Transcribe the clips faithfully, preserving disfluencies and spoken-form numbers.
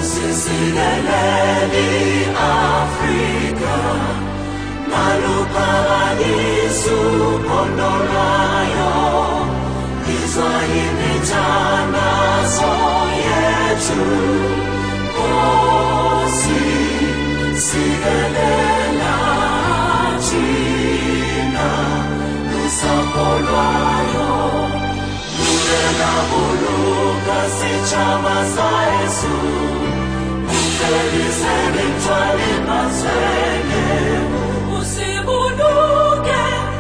Usisileleni Afrika, maluparadisu kondolayo, izwahimijana yetu, Kosi silelela China, lusapolwayo, Murela buluga sichama sa Yesu, Ufeliseni mtwali mazwene, Usibuluke,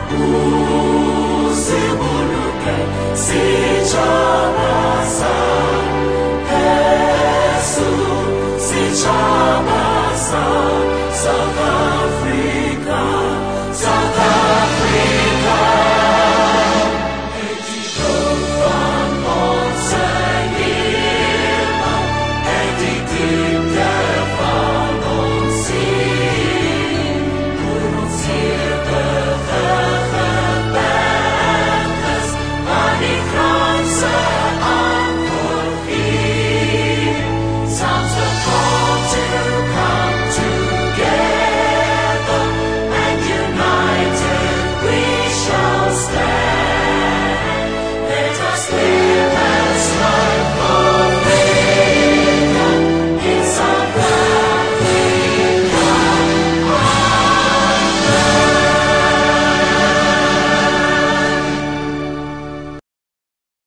Usibuluke, sichama sa Yesu, sichama sa